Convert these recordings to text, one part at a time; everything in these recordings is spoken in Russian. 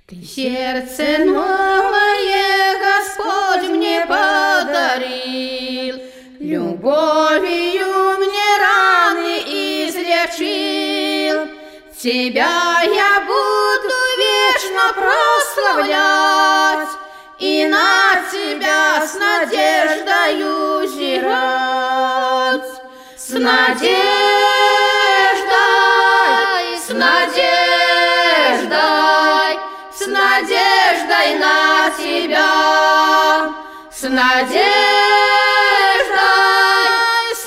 Ты сердце новое, Господь, мне подарил, любовью мне раны излечил. Тебя я буду вечно прославлять и на тебя с надеждою взирать. С надеждой, с надеждой, с надеждой на тебя, с надеждой, с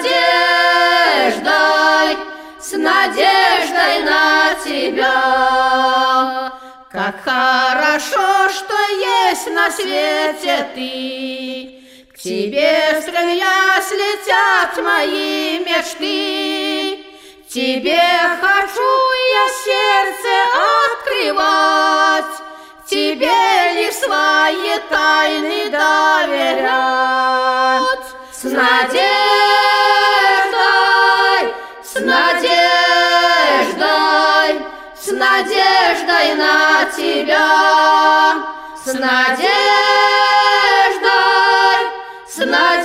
надеждой, с надеждой на тебя. Как хорошо, что есть на свете ты, к тебе крылья слетят мои мечты. Тебе хочу я сердце открывать, тебе лишь свои тайны доверять. С надеждой, с надеждой, с надеждой на тебя, с надеждой, с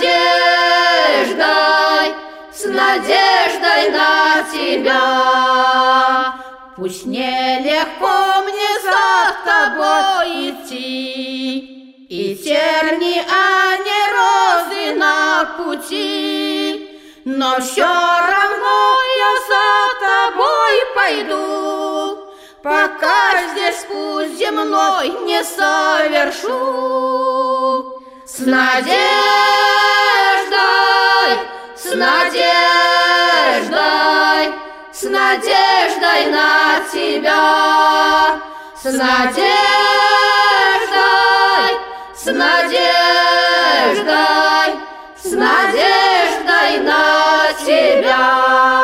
надеждой, с надеждой на тебя. Пусть нелегко мне за тобой идти, и терни, а не розы на пути, но все равно я за тобой пойду, пока здесь путь земной не совершу. С надеждой, с надеждой, с надеждой на тебя, с надеждой, с надеждой, с надеждой на тебя.